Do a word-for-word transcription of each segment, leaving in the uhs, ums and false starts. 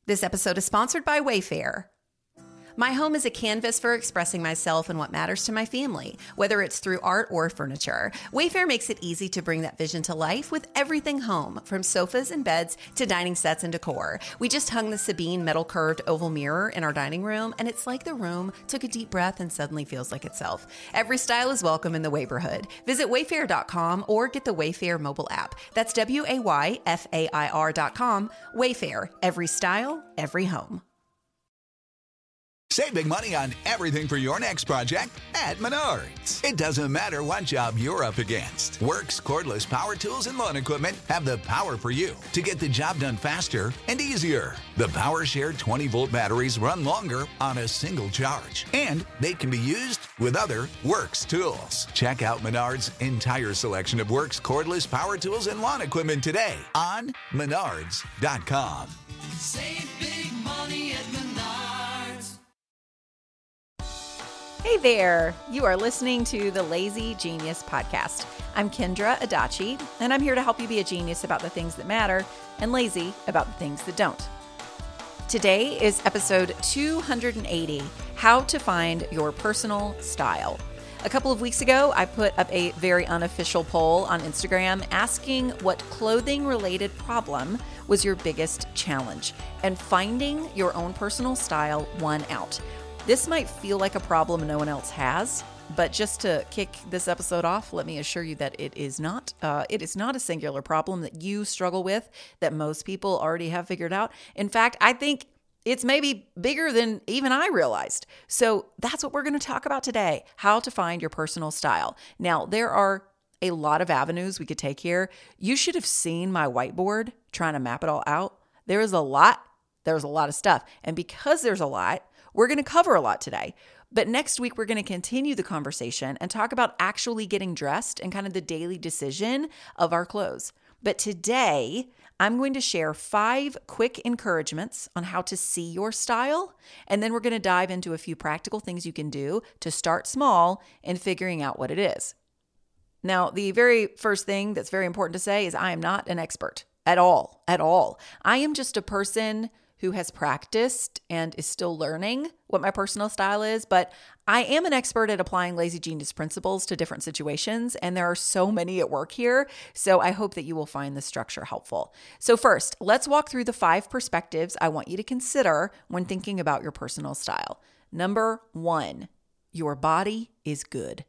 This episode is sponsored by Wayfair. My home is a canvas for expressing myself and what matters to my family, whether it's through art or furniture. Wayfair makes it easy to bring that vision to life with everything home, from sofas and beds to dining sets and decor. We just hung the Sabine metal curved oval mirror in our dining room, and it's like the room took a deep breath and suddenly feels like itself. Every style is welcome in the Wayborhood. Visit wayfair dot com or get the Wayfair mobile app. That's W A Y F A I R dot com. Wayfair, every style, every home. Save big money on everything for your next project at Menards. It doesn't matter what job you're up against. Works, cordless power tools, and lawn equipment have the power for you to get the job done faster and easier. The PowerShare twenty-volt batteries run longer on a single charge, and they can be used with other Works tools. Check out Menards' entire selection of Works, cordless power tools, and lawn equipment today on menards dot com. Save big money at Menards. Hey there, you are listening to the Lazy Genius Podcast. I'm Kendra Adachi, and I'm here to help you be a genius about the things that matter and lazy about the things that don't. Today is episode two hundred eighty, How to Find Your Personal Style. A couple of weeks ago, I put up a very unofficial poll on Instagram asking what clothing-related problem was your biggest challenge, and finding your own personal style won out. This might feel like a problem no one else has, but just to kick this episode off, let me assure you that it is not. Uh, it is not a singular problem that you struggle with that most people already have figured out. In fact, I think it's maybe bigger than even I realized. So that's what we're going to talk about today, how to find your personal style. Now, there are a lot of avenues we could take here. You should have seen my whiteboard trying to map it all out. There is a lot. There's a lot of stuff. And because there's a lot, we're going to cover a lot today. But next week, we're going to continue the conversation and talk about actually getting dressed and kind of the daily decision of our clothes. But today, I'm going to share five quick encouragements on how to see your style. And then we're going to dive into a few practical things you can do to start small and figuring out what it is. Now, the very first thing that's very important to say is I am not an expert at all, at all. I am just a person who has practiced and is still learning what my personal style is, but I am an expert at applying Lazy Genius principles to different situations, and there are so many at work here, so I hope that you will find this structure helpful. So first, let's walk through the five perspectives I want you to consider when thinking about your personal style. Number one, your body is good.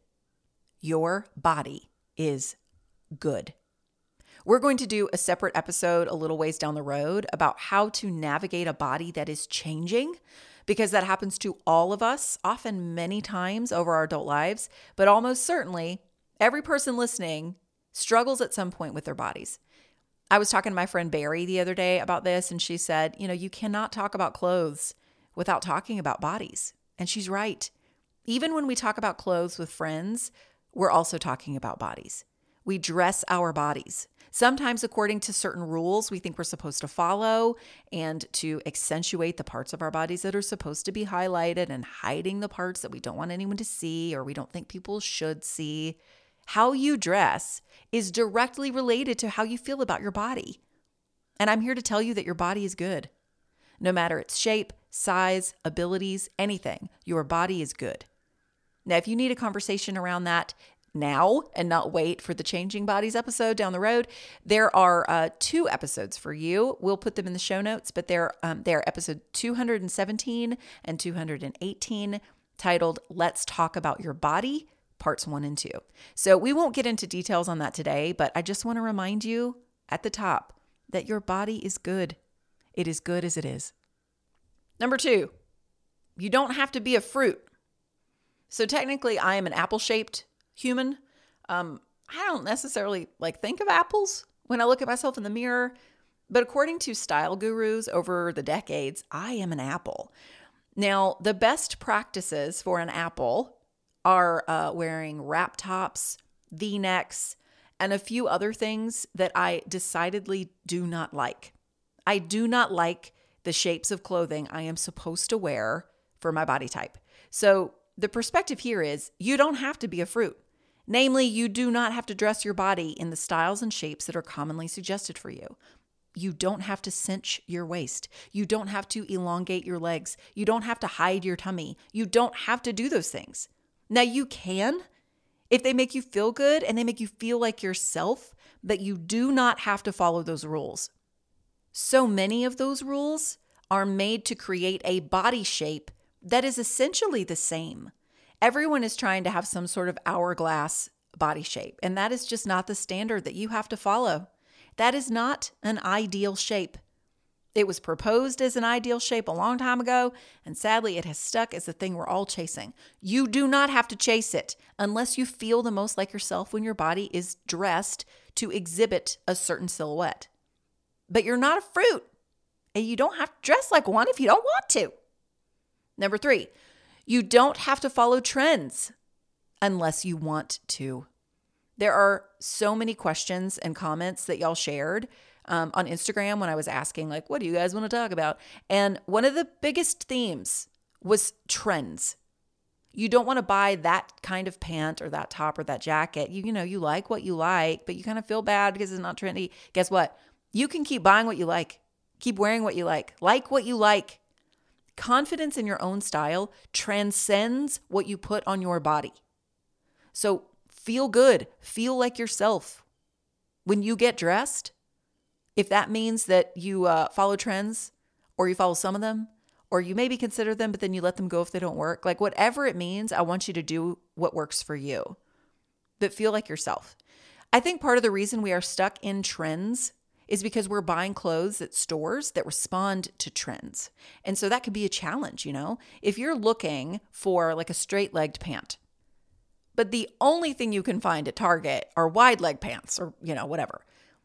Your body is good. We're going to do a separate episode a little ways down the road about how to navigate a body that is changing, because that happens to all of us, often many times over our adult lives, but almost certainly every person listening struggles at some point with their bodies. I was talking to my friend Barry the other day about this, and she said, you know, you cannot talk about clothes without talking about bodies. And she's right. Even when we talk about clothes with friends, we're also talking about bodies. We dress our bodies. Sometimes according to certain rules we think we're supposed to follow and to accentuate the parts of our bodies that are supposed to be highlighted and hiding the parts that we don't want anyone to see or we don't think people should see. How you dress is directly related to how you feel about your body. And I'm here to tell you that your body is good. No matter its shape, size, abilities, anything, your body is good. Now, if you need a conversation around that now and not wait for the Changing Bodies episode down the road, there are uh, two episodes for you. We'll put them in the show notes, but they're, um, they're episode two hundred seventeen and two hundred eighteen, titled Let's Talk About Your Body, parts one and two. So we won't get into details on that today, but I just want to remind you at the top that your body is good. It is good as it is. Number two, you don't have to be a fruit. So technically I am an apple-shaped human. Um, I don't necessarily like think of apples when I look at myself in the mirror, but according to style gurus over the decades, I am an apple. Now, the best practices for an apple are uh, wearing wrap tops, V-necks, and a few other things that I decidedly do not like. I do not like the shapes of clothing I am supposed to wear for my body type. So the perspective here is you don't have to be a fruit. Namely, you do not have to dress your body in the styles and shapes that are commonly suggested for you. you don't have to cinch your waist. You don't have to elongate your legs. You don't have to hide your tummy. You don't have to do those things. Now you can if they make you feel good and they make you feel like yourself, but you do not have to follow those rules. So many of those rules are made to create a body shape that is essentially the same. Everyone is trying to have some sort of hourglass body shape, and that is just not the standard that you have to follow. That is not an ideal shape. It was proposed as an ideal shape a long time ago, and sadly it has stuck as the thing we're all chasing. You do not have to chase it unless you feel the most like yourself when your body is dressed to exhibit a certain silhouette. But you're not a fruit, and you don't have to dress like one if you don't want to. Number three, you don't have to follow trends unless you want to. There are so many questions and comments that y'all shared um, on Instagram when I was asking, like, what do you guys want to talk about? And one of the biggest themes was trends. You don't want to buy that kind of pant or that top or that jacket. You, you know, you like what you like, but you kind of feel bad because it's not trendy. Guess what? You can keep buying what you like. Keep wearing what you like. Like what you like. Confidence in your own style transcends what you put on your body. So feel good. Feel like yourself. When you get dressed, if that means that you uh, follow trends or you follow some of them, or you maybe consider them, but then you let them go if they don't work, like whatever it means, I want you to do what works for you, but feel like yourself. I think part of the reason we are stuck in trends is because we're buying clothes at stores that respond to trends. And so that could be a challenge, you know? If you're looking for like a straight-legged pant, but the only thing you can find at Target are wide leg pants or, you know, whatever.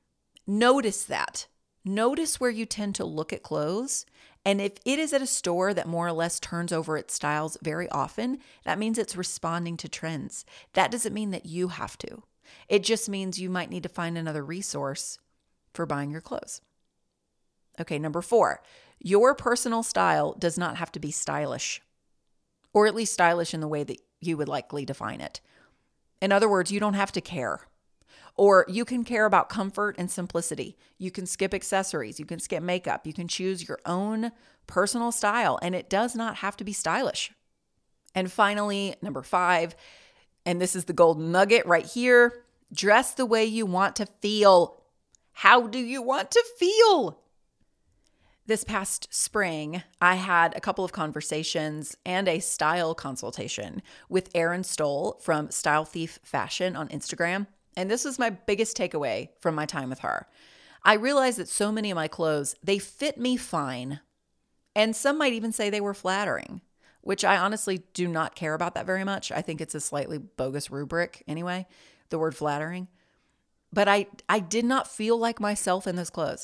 Notice that. Notice where you tend to look at clothes. And if it is at a store that more or less turns over its styles very often, that means it's responding to trends. That doesn't mean that you have to. It just means you might need to find another resource for buying your clothes. Okay, number four, your personal style does not have to be stylish, or at least stylish in the way that you would likely define it. In other words, you don't have to care. Or you can care about comfort and simplicity. You can skip accessories. You can skip makeup. You can choose your own personal style, and it does not have to be stylish. And finally, number five, and this is the golden nugget right here, dress the way you want to feel. How do you want to feel? This past spring, I had a couple of conversations and a style consultation with Erin Stoll from Style Thief Fashion on Instagram. And this was my biggest takeaway from my time with her. I realized that so many of my clothes, they fit me fine. And some might even say they were flattering, which I honestly do not care about that very much. I think it's a slightly bogus rubric anyway, the word flattering. But I, I did not feel like myself in those clothes.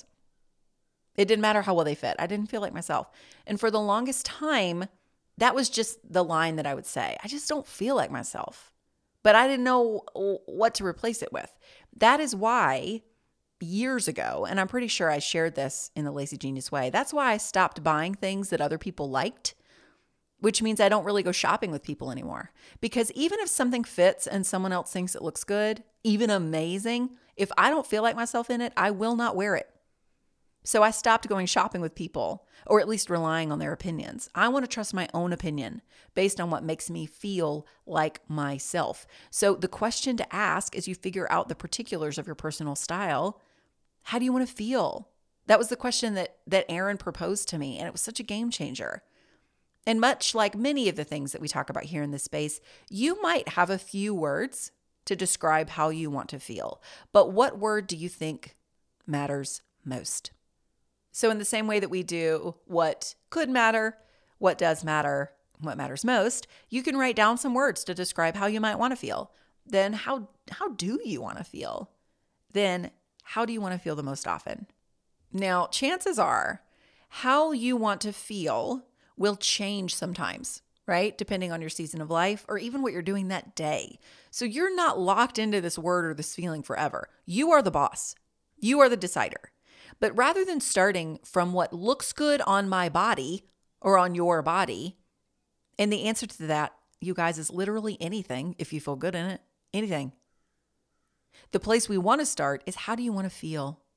It didn't matter how well they fit. I didn't feel like myself. And for the longest time, that was just the line that I would say. I just don't feel like myself. But I didn't know what to replace it with. That is why years ago, and I'm pretty sure I shared this in the Lazy Genius way, that's why I stopped buying things that other people liked, which means I don't really go shopping with people anymore. Because even if something fits and someone else thinks it looks good, even amazing, if I don't feel like myself in it, I will not wear it. So I stopped going shopping with people, or at least relying on their opinions. I want to trust my own opinion based on what makes me feel like myself. So the question to ask as you figure out the particulars of your personal style, how do you want to feel? That was the question that, that Erin proposed to me, and it was such a game changer. And much like many of the things that we talk about here in this space, you might have a few words to describe how you want to feel. But what word do you think matters most? So in the same way that we do what could matter, what does matter, what matters most, you can write down some words to describe how you might want to feel. Then how, how do you want to feel? Then how do you want to feel the most often? Now, chances are how you want to feel will change sometimes, right? Depending on your season of life or even what you're doing that day. So you're not locked into this word or this feeling forever. You are the boss. You are the decider. But rather than starting from what looks good on my body or on your body, and the answer to that, you guys, is literally anything if you feel good in it. Anything. The place we want to start is how do you want to feel?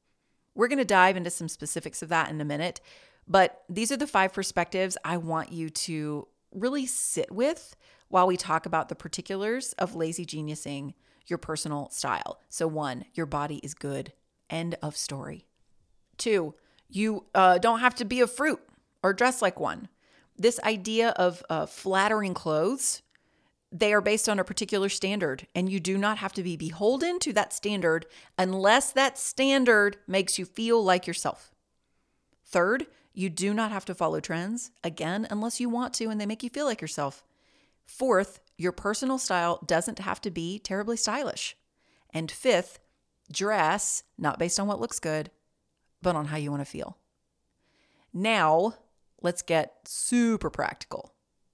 We're going to dive into some specifics of that in a minute, but these are the five perspectives I want you to really sit with while we talk about the particulars of lazy geniusing your personal style. So one, your body is good. End of story. Two, you uh, don't have to be a fruit or dress like one. This idea of uh, flattering clothes, they are based on a particular standard, and you do not have to be beholden to that standard unless that standard makes you feel like yourself. Third, you do not have to follow trends, again, unless you want to and they make you feel like yourself. Fourth, your personal style doesn't have to be terribly stylish. And fifth, dress not based on what looks good, but on how you want to feel. Now, let's get super practical.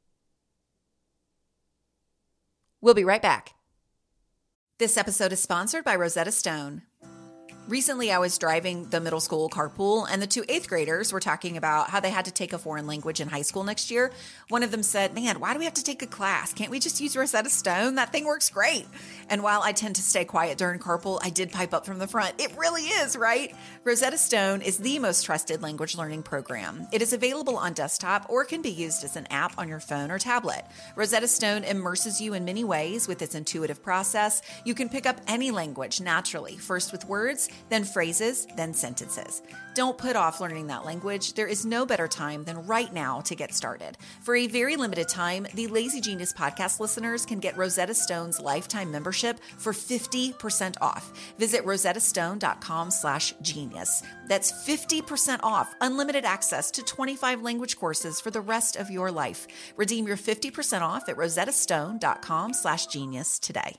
We'll be right back. This episode is sponsored by Rosetta Stone. Recently, I was driving the middle school carpool, and the two eighth graders were talking about how they had to take a foreign language in high school next year. One of them said, man, why do we have to take a class? Can't we just use Rosetta Stone? That thing works great. And while I tend to stay quiet during carpool, I did pipe up from the front. It really is, right? Rosetta Stone is the most trusted language learning program. It is available on desktop or can be used as an app on your phone or tablet. Rosetta Stone immerses you in many ways with its intuitive process. You can pick up any language naturally, first with words, then phrases, then sentences. Don't put off learning that language. There is no better time than right now to get started. For a very limited time, the Lazy Genius podcast listeners can get Rosetta Stone's lifetime membership for fifty percent off. Visit rosettastone.com slash genius. That's fifty percent off, unlimited access to twenty-five language courses for the rest of your life. Redeem your fifty percent off at rosettastone.com slash genius today.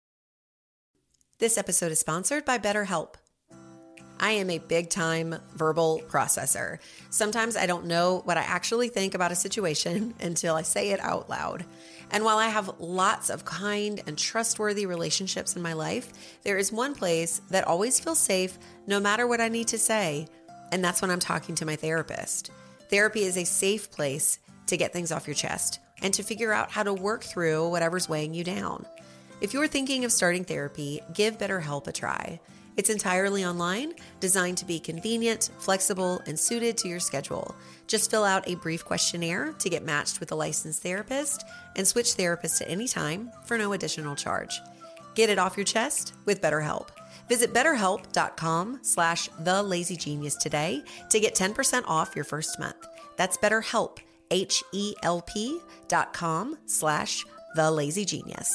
This episode is sponsored by BetterHelp. I am a big-time verbal processor. Sometimes I don't know what I actually think about a situation until I say it out loud. And while I have lots of kind and trustworthy relationships in my life, there is one place that always feels safe no matter what I need to say, and that's when I'm talking to my therapist. Therapy is a safe place to get things off your chest and to figure out how to work through whatever's weighing you down. If you're thinking of starting therapy, give BetterHelp a try. It's entirely online, designed to be convenient, flexible, and suited to your schedule. Just fill out a brief questionnaire to get matched with a licensed therapist and switch therapists at any time for no additional charge. Get it off your chest with BetterHelp. Visit betterhelp.com slash thelazygenius today to get ten percent off your first month. That's BetterHelp, H-E-L-P dot com slash thelazygenius.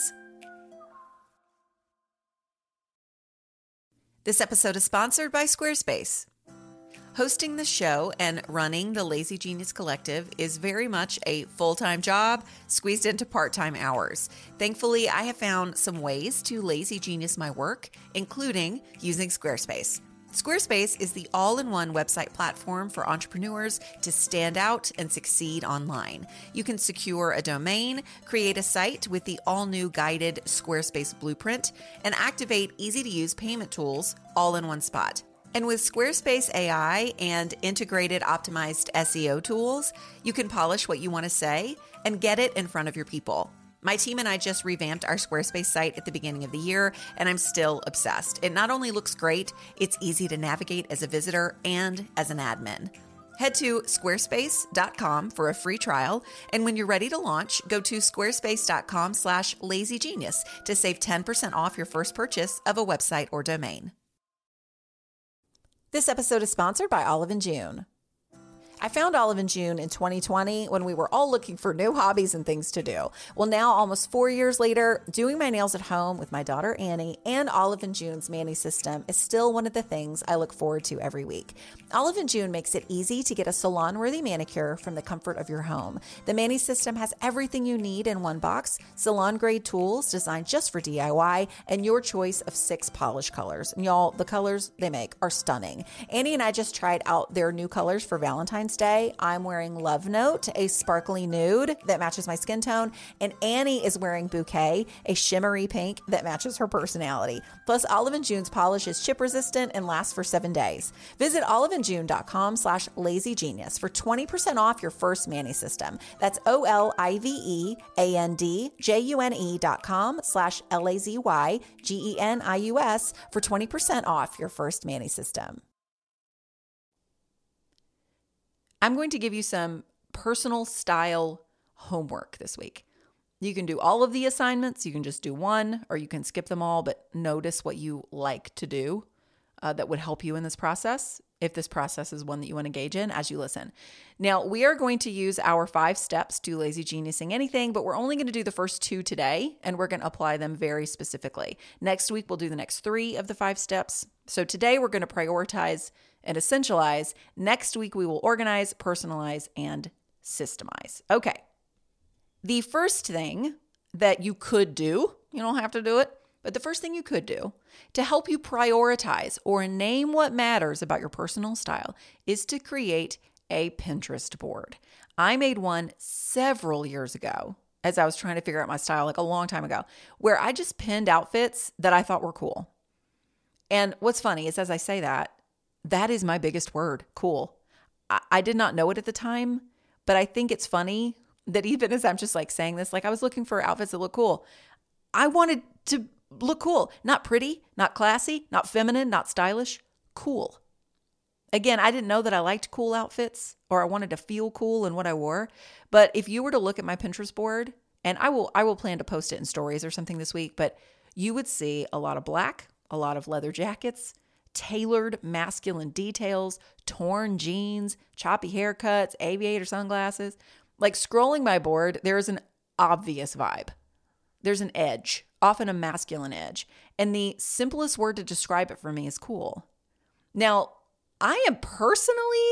This episode is sponsored by Squarespace. Hosting the show and running the Lazy Genius Collective is very much a full-time job squeezed into part-time hours. Thankfully, I have found some ways to lazy genius my work, including using Squarespace. Squarespace is the all-in-one website platform for entrepreneurs to stand out and succeed online. You can secure a domain, create a site with the all-new guided Squarespace blueprint, and activate easy-to-use payment tools all in one spot. And with Squarespace A I and integrated optimized S E O tools, you can polish what you want to say and get it in front of your people. My team and I just revamped our Squarespace site at the beginning of the year, and I'm still obsessed. It not only looks great, it's easy to navigate as a visitor and as an admin. Head to squarespace dot com for a free trial, and when you're ready to launch, go to squarespace.com slash lazygenius to save ten percent off your first purchase of a website or domain. This episode is sponsored by Olive and June. I found Olive and June in twenty twenty when we were all looking for new hobbies and things to do. Well, now almost four years later, doing my nails at home with my daughter Annie and Olive and June's Mani system is still one of the things I look forward to every week. Olive and June makes it easy to get a salon-worthy manicure from the comfort of your home. The Mani system has everything you need in one box, salon-grade tools designed just for D I Y, and your choice of six polish colors. And y'all, the colors they make are stunning. Annie and I just tried out their new colors for Valentine's Day. I'm wearing Love Note, a sparkly nude that matches my skin tone, and Annie is wearing Bouquet, a shimmery pink that matches her personality. Plus, Olive and June's polish is chip resistant and lasts for seven days. Visit oliveandjune.com slash lazygenius for twenty percent off your first Mani system. That's O-L-I-V-E-A-N-D-J-U-N-E dot com slash L-A-Z-Y-G-E-N-I-U-S for twenty percent off your first Mani system. I'm going to give you some personal style homework this week. You can do all of the assignments. You can just do one, or you can skip them all, but notice what you like to do uh, that would help you in this process, if this process is one that you want to engage in as you listen. Now, we are going to use our five steps to lazy geniusing anything, but we're only going to do the first two today, and we're going to apply them very specifically. Next week, we'll do the next three of the five steps. So today, we're going to prioritize and essentialize. Next week, we will organize, personalize, and systemize. Okay. The first thing that you could do, you don't have to do it, but the first thing you could do to help you prioritize or name what matters about your personal style is to create a Pinterest board. I made one several years ago as I was trying to figure out my style, like a long time ago, where I just pinned outfits that I thought were cool. And what's funny is as I say that, that is my biggest word, cool. I, I did not know it at the time, but I think it's funny that even as I'm just like saying this, like I was looking for outfits that look cool. I wanted to look cool, not pretty, not classy, not feminine, not stylish, cool. Again, I didn't know that I liked cool outfits or I wanted to feel cool in what I wore. But if you were to look at my Pinterest board, and I will, I will plan to post it in stories or something this week, but you would see a lot of black, a lot of leather jackets, tailored masculine details, torn jeans, choppy haircuts, aviator sunglasses. Like scrolling my board, there's an obvious vibe. There's an edge, often a masculine edge. And the simplest word to describe it for me is cool. Now, I am personally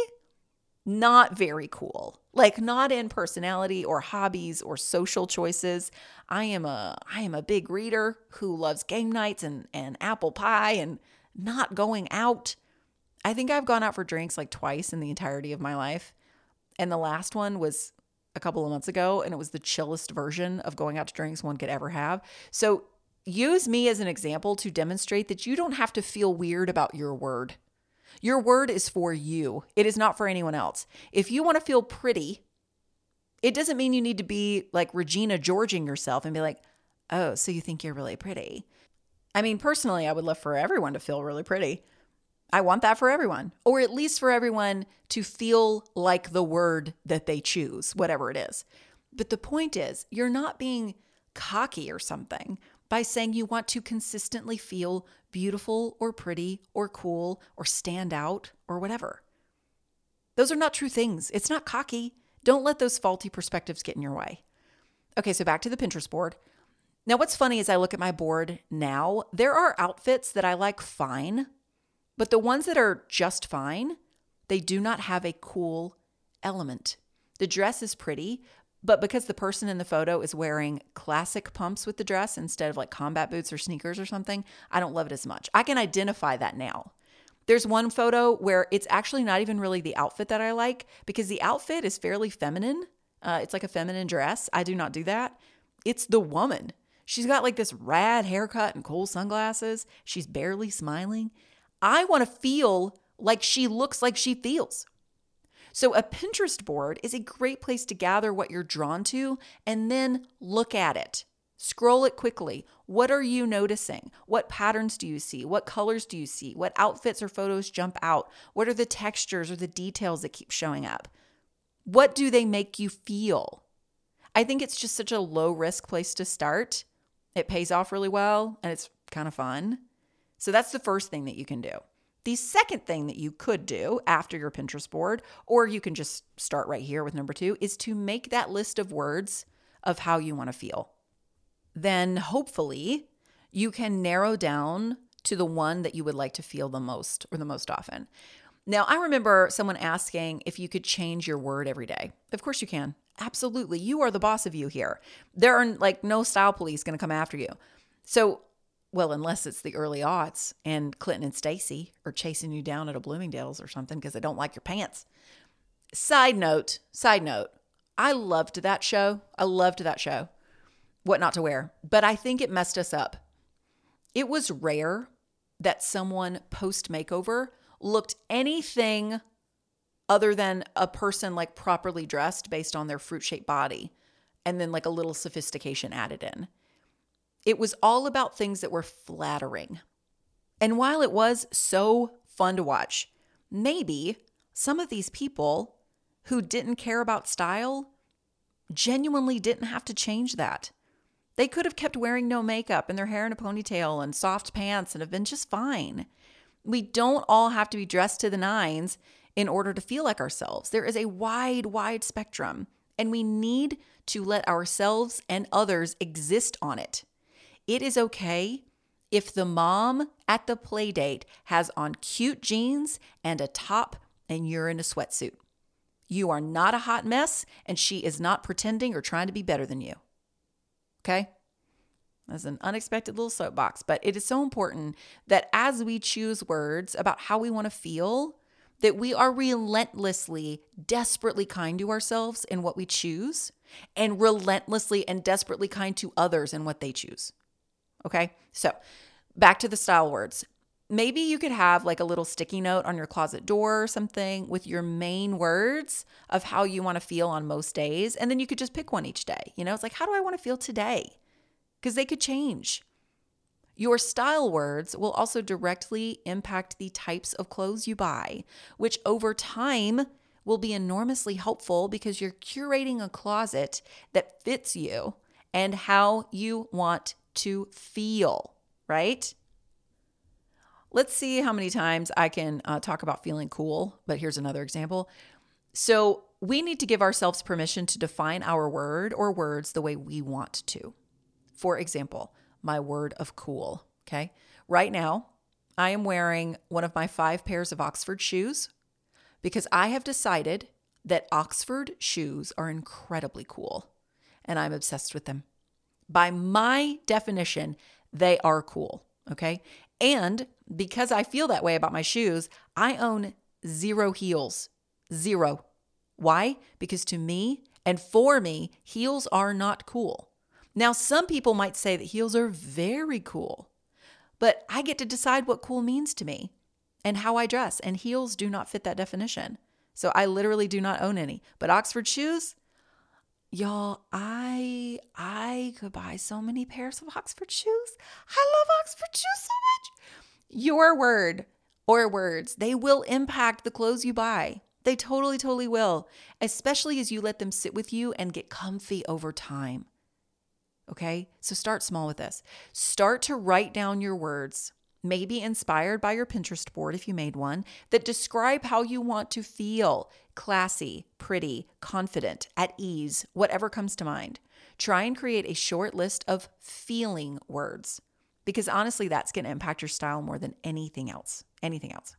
not very cool, like not in personality or hobbies or social choices. I am a I am a big reader who loves game nights and, and apple pie and not going out. I think I've gone out for drinks like twice in the entirety of my life. And the last one was a couple of months ago, and it was the chillest version of going out to drinks one could ever have. So use me as an example to demonstrate that you don't have to feel weird about your word. Your word is for you. It is not for anyone else. If you want to feel pretty, it doesn't mean you need to be like Regina Georging yourself and be like, oh, so you think you're really pretty. I mean, personally, I would love for everyone to feel really pretty. I want that for everyone, or at least for everyone to feel like the word that they choose, whatever it is. But the point is, you're not being cocky or something by saying you want to consistently feel beautiful or pretty or cool or stand out or whatever. Those are not true things. It's not cocky. Don't let those faulty perspectives get in your way. Okay, so back to the Pinterest board. Now, what's funny is I look at my board now, there are outfits that I like fine, but the ones that are just fine, they do not have a cool element. The dress is pretty, but because the person in the photo is wearing classic pumps with the dress instead of like combat boots or sneakers or something, I don't love it as much. I can identify that now. There's one photo where it's actually not even really the outfit that I like because the outfit is fairly feminine. Uh, it's like a feminine dress. I do not do that. It's the woman. She's got like this rad haircut and cool sunglasses. She's barely smiling. I want to feel like she looks like she feels. So a Pinterest board is a great place to gather what you're drawn to and then look at it. Scroll it quickly. What are you noticing? What patterns do you see? What colors do you see? What outfits or photos jump out? What are the textures or the details that keep showing up? What do they make you feel? I think it's just such a low risk place to start. It pays off really well and it's kind of fun. So that's the first thing that you can do. The second thing that you could do after your Pinterest board, or you can just start right here with number two, is to make that list of words of how you want to feel. Then hopefully you can narrow down to the one that you would like to feel the most or the most often. Now, I remember someone asking if you could change your word every day. Of course you can. Absolutely. You are the boss of you here. There are like no style police going to come after you. So well, unless it's the early aughts and Clinton and Stacy are chasing you down at a Bloomingdale's or something because they don't like your pants. Side note, side note, I loved that show. I loved that show, What Not to Wear, but I think it messed us up. It was rare that someone post-makeover looked anything other than a person like properly dressed based on their fruit-shaped body and then like a little sophistication added in. It was all about things that were flattering. And while it was so fun to watch, maybe some of these people who didn't care about style genuinely didn't have to change that. They could have kept wearing no makeup and their hair in a ponytail and soft pants and have been just fine. We don't all have to be dressed to the nines in order to feel like ourselves. There is a wide, wide spectrum, and we need to let ourselves and others exist on it. It is okay if the mom at the play date has on cute jeans and a top and you're in a sweatsuit. You are not a hot mess, and she is not pretending or trying to be better than you. Okay? That's an unexpected little soapbox, but it is so important that as we choose words about how we want to feel, that we are relentlessly, desperately kind to ourselves in what we choose, and relentlessly and desperately kind to others in what they choose. Okay? So back to the style words. Maybe you could have like a little sticky note on your closet door or something with your main words of how you want to feel on most days. And then you could just pick one each day. You know, it's like, how do I want to feel today? Because they could change. Your style words will also directly impact the types of clothes you buy, which over time will be enormously helpful because you're curating a closet that fits you and how you want to feel, right? Let's see how many times I can uh, talk about feeling cool, but here's another example. So we need to give ourselves permission to define our word or words the way we want to. For example, my word of cool, okay? Right now, I am wearing one of my five pairs of Oxford shoes because I have decided that Oxford shoes are incredibly cool, and I'm obsessed with them. By my definition, they are cool, okay? And because I feel that way about my shoes, I own zero heels. Zero. Why? Because to me and for me, heels are not cool. Now, some people might say that heels are very cool, but I get to decide what cool means to me and how I dress, and heels do not fit that definition. So I literally do not own any. But Oxford shoes, y'all, I I could buy so many pairs of Oxford shoes. I love Oxford shoes so much. Your word or words, they will impact the clothes you buy. They totally, totally will, especially as you let them sit with you and get comfy over time. Okay, so start small with this. Start to write down your words, maybe inspired by your Pinterest board if you made one, that describe how you want to feel: classy, pretty, confident, at ease, whatever comes to mind. Try and create a short list of feeling words, because honestly, that's going to impact your style more than anything else. Anything else.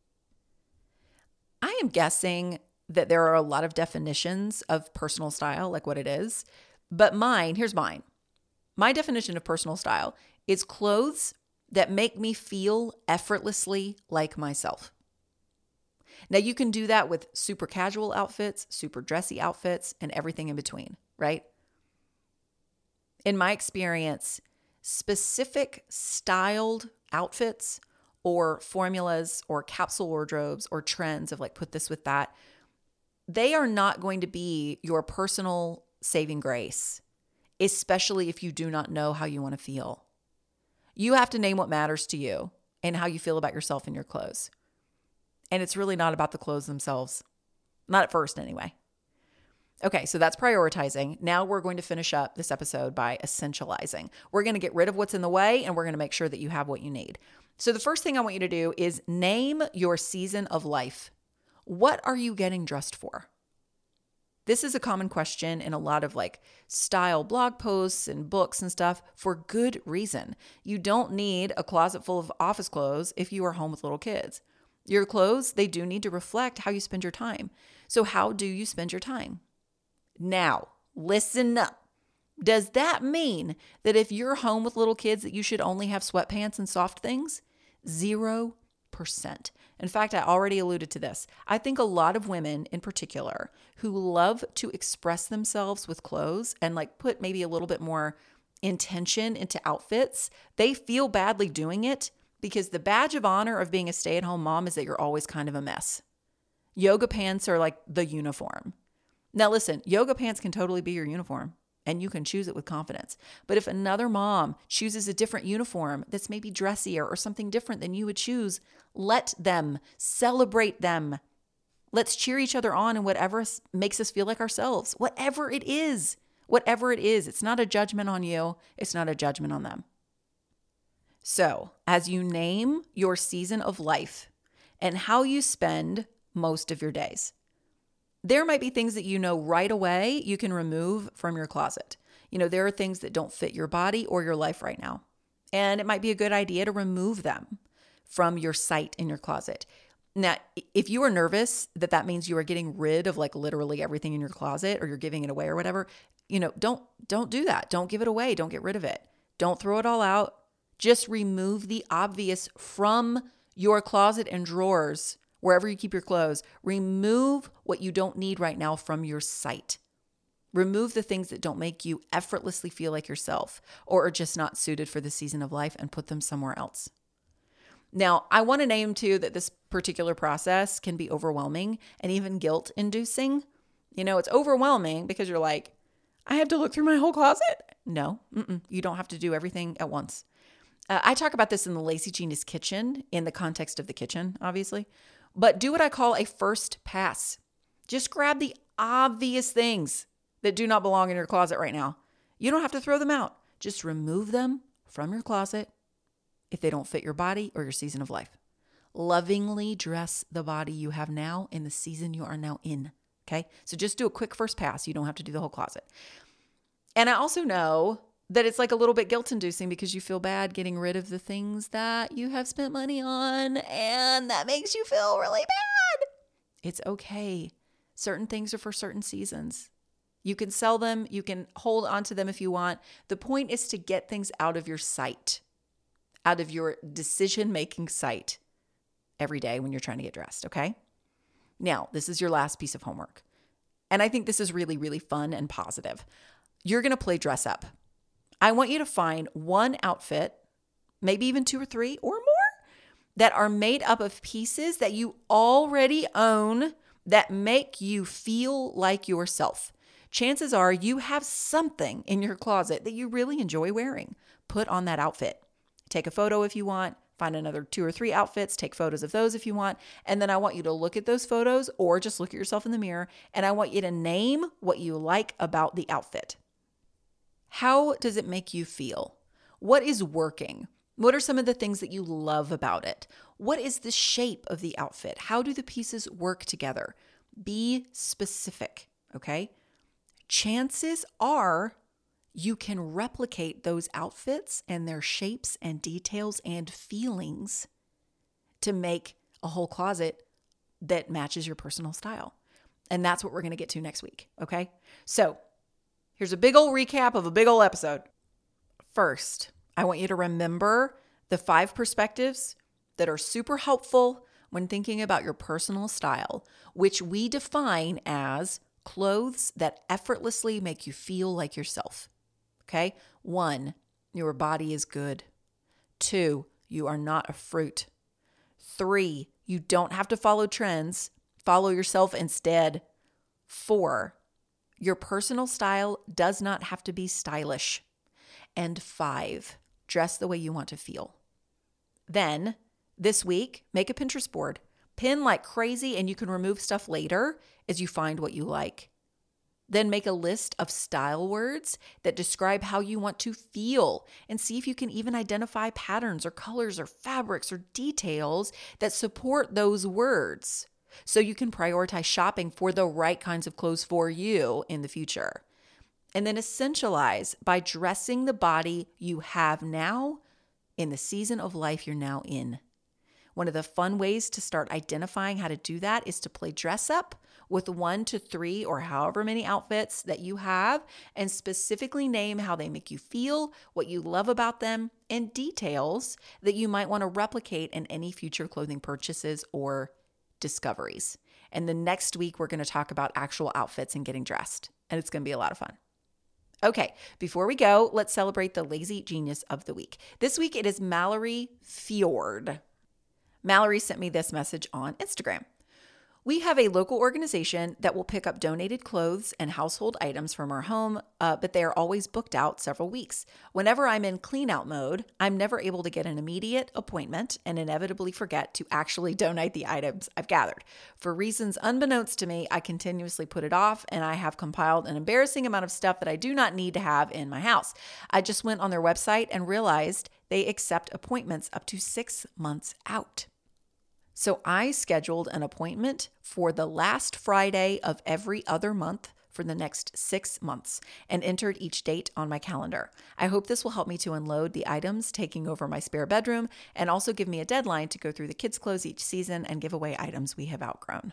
I am guessing that there are a lot of definitions of personal style, like what it is, but mine, here's mine. My definition of personal style is clothes that make me feel effortlessly like myself. Now, you can do that with super casual outfits, super dressy outfits, and everything in between, right? In my experience, specific styled outfits or formulas or capsule wardrobes or trends of like put this with that, they are not going to be your personal saving grace, especially if you do not know how you want to feel. You have to name what matters to you and how you feel about yourself and your clothes. And it's really not about the clothes themselves. Not at first, anyway. Okay, so that's prioritizing. Now we're going to finish up this episode by essentializing. We're going to get rid of what's in the way, and we're going to make sure that you have what you need. So the first thing I want you to do is name your season of life. What are you getting dressed for? This is a common question in a lot of like style blog posts and books and stuff for good reason. You don't need a closet full of office clothes if you are home with little kids. Your clothes, they do need to reflect how you spend your time. So how do you spend your time? Now, listen up. Does that mean that if you're home with little kids that you should only have sweatpants and soft things? Zero percent. In fact, I already alluded to this. I think a lot of women in particular who love to express themselves with clothes and like put maybe a little bit more intention into outfits, they feel badly doing it because the badge of honor of being a stay-at-home mom is that you're always kind of a mess. Yoga pants are like the uniform. Now listen, yoga pants can totally be your uniform and you can choose it with confidence. But if another mom chooses a different uniform that's maybe dressier or something different than you would choose, let them, celebrate them. Let's cheer each other on in whatever makes us feel like ourselves, whatever it is, whatever it is. It's not a judgment on you. It's not a judgment on them. So as you name your season of life and how you spend most of your days, there might be things that you know right away you can remove from your closet. You know, there are things that don't fit your body or your life right now. And it might be a good idea to remove them from your sight in your closet. Now, if you are nervous that that means you are getting rid of like literally everything in your closet or you're giving it away or whatever, you know, don't don't do that. Don't give it away. Don't get rid of it. Don't throw it all out. Just remove the obvious from your closet and drawers, wherever you keep your clothes. Remove what you don't need right now from your sight. Remove the things that don't make you effortlessly feel like yourself or are just not suited for the season of life and put them somewhere else. Now, I want to name too that this particular process can be overwhelming and even guilt-inducing. You know, it's overwhelming because you're like, I have to look through my whole closet. No, mm-mm, you don't have to do everything at once. Uh, I talk about this in the Lazy Genius Kitchen in the context of the kitchen, obviously. But do what I call a first pass. Just grab the obvious things that do not belong in your closet right now. You don't have to throw them out. Just remove them from your closet if they don't fit your body or your season of life. Lovingly dress the body you have now in the season you are now in. Okay? So just do a quick first pass. You don't have to do the whole closet. And I also know that it's like a little bit guilt-inducing because you feel bad getting rid of the things that you have spent money on and that makes you feel really bad. It's okay. Certain things are for certain seasons. You can sell them. You can hold on to them if you want. The point is to get things out of your sight, out of your decision-making sight every day when you're trying to get dressed, okay? Now, this is your last piece of homework. And I think this is really, really fun and positive. You're going to play dress up. I want you to find one outfit, maybe even two or three or more, that are made up of pieces that you already own that make you feel like yourself. Chances are you have something in your closet that you really enjoy wearing. Put on that outfit. Take a photo if you want. Find another two or three outfits. Take photos of those if you want. And then I want you to look at those photos or just look at yourself in the mirror. And I want you to name what you like about the outfit. How does it make you feel? What is working? What are some of the things that you love about it? What is the shape of the outfit? How do the pieces work together? Be specific, okay? Chances are you can replicate those outfits and their shapes and details and feelings to make a whole closet that matches your personal style. And that's what we're going to get to next week, okay? So here's a big old recap of a big old episode. First, I want you to remember the five perspectives that are super helpful when thinking about your personal style, which we define as clothes that effortlessly make you feel like yourself. Okay? One, your body is good. Two, you are not a fruit. Three, you don't have to follow trends. Follow yourself instead. Four, your personal style does not have to be stylish. And five, dress the way you want to feel. Then, this week, make a Pinterest board. Pin like crazy and you can remove stuff later as you find what you like. Then make a list of style words that describe how you want to feel and see if you can even identify patterns or colors or fabrics or details that support those words so you can prioritize shopping for the right kinds of clothes for you in the future. And then essentialize by dressing the body you have now in the season of life you're now in. One of the fun ways to start identifying how to do that is to play dress up with one to three or however many outfits that you have and specifically name how they make you feel, what you love about them, and details that you might want to replicate in any future clothing purchases or discoveries. And the next week, we're going to talk about actual outfits and getting dressed, and it's going to be a lot of fun. Okay, before we go, let's celebrate the Lazy Genius of the week. This week, it is Mallory Fjord. Mallory sent me this message on Instagram. We have a local organization that will pick up donated clothes and household items from our home, uh, but they are always booked out several weeks. Whenever I'm in clean out mode, I'm never able to get an immediate appointment and inevitably forget to actually donate the items I've gathered. For reasons unbeknownst to me, I continuously put it off, and I have compiled an embarrassing amount of stuff that I do not need to have in my house. I just went on their website and realized they accept appointments up to six months out. So I scheduled an appointment for the last Friday of every other month for the next six months and entered each date on my calendar. I hope this will help me to unload the items taking over my spare bedroom and also give me a deadline to go through the kids' clothes each season and give away items we have outgrown.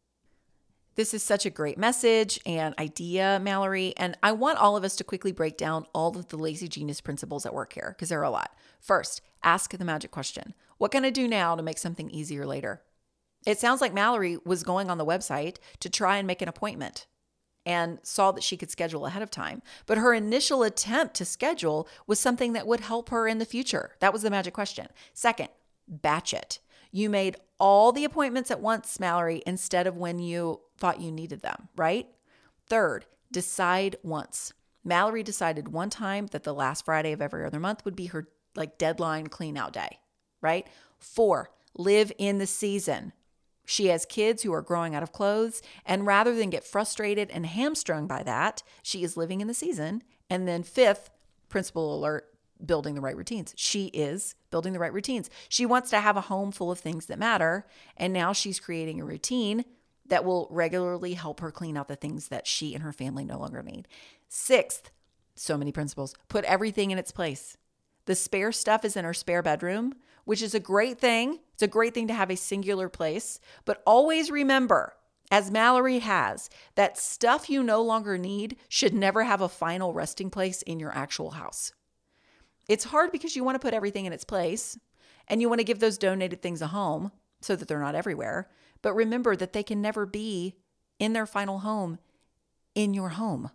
This is such a great message and idea, Mallory, and I want all of us to quickly break down all of the Lazy Genius principles at work here, because there are a lot. First, ask the magic question. What can I do now to make something easier later? It sounds like Mallory was going on the website to try and make an appointment and saw that she could schedule ahead of time. But her initial attempt to schedule was something that would help her in the future. That was the magic question. Second, batch it. You made all the appointments at once, Mallory, instead of when you thought you needed them, right? Third, decide once. Mallory decided one time that the last Friday of every other month would be her like deadline clean out day, right? Four, live in the season. She has kids who are growing out of clothes, and rather than get frustrated and hamstrung by that, she is living in the season. And then fifth, principal alert, building the right routines. She is building the right routines. She wants to have a home full of things that matter, and now she's creating a routine that will regularly help her clean out the things that she and her family no longer need. Sixth, so many principles, put everything in its place. The spare stuff is in her spare bedroom, which is a great thing. It's a great thing to have a singular place, but always remember, as Mallory has, that stuff you no longer need should never have a final resting place in your actual house. It's hard because you want to put everything in its place and you want to give those donated things a home so that they're not everywhere. But remember that they can never be in their final home in your home.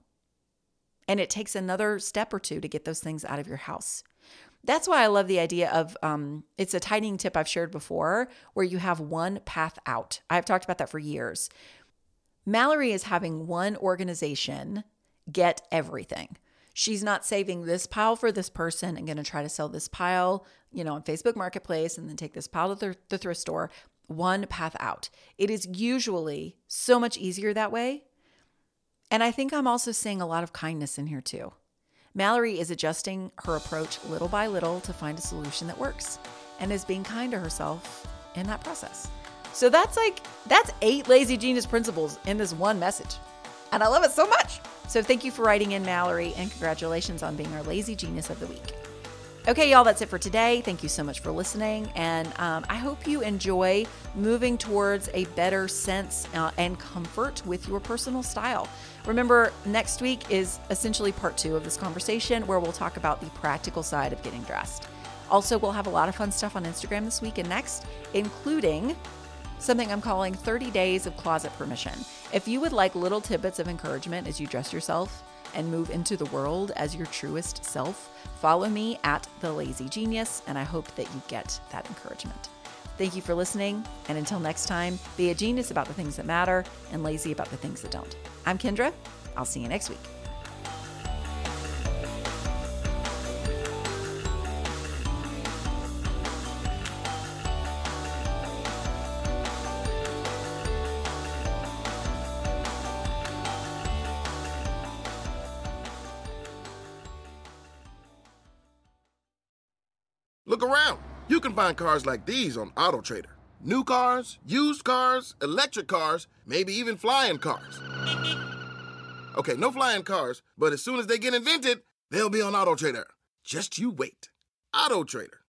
And it takes another step or two to get those things out of your house. That's why I love the idea of, um, it's a tidying tip I've shared before, where you have one path out. I've talked about that for years. Mallory is having one organization get everything. She's not saving this pile for this person and going to try to sell this pile, you know, on Facebook Marketplace and then take this pile to the thrift store. One path out. It is usually so much easier that way. And I think I'm also seeing a lot of kindness in here too. Mallory is adjusting her approach little by little to find a solution that works and is being kind to herself in that process. So that's like, that's eight Lazy Genius principles in this one message. And I love it so much. So thank you for writing in, Mallory, and congratulations on being our Lazy Genius of the Week. Okay, y'all, that's it for today. Thank you so much for listening. And um, I hope you enjoy moving towards a better sense uh, and comfort with your personal style. Remember, next week is essentially part two of this conversation where we'll talk about the practical side of getting dressed. Also, we'll have a lot of fun stuff on Instagram this week and next, including something I'm calling thirty days of closet permission. If you would like little tidbits of encouragement as you dress yourself and move into the world as your truest self, follow me at The Lazy Genius, and I hope that you get that encouragement. Thank you for listening, and until next time, be a genius about the things that matter and lazy about the things that don't. I'm Kendra. I'll see you next week. Look around. You can find cars like these on AutoTrader. New cars, used cars, electric cars, maybe even flying cars. Okay, no flying cars, but as soon as they get invented, they'll be on AutoTrader. Just you wait. AutoTrader.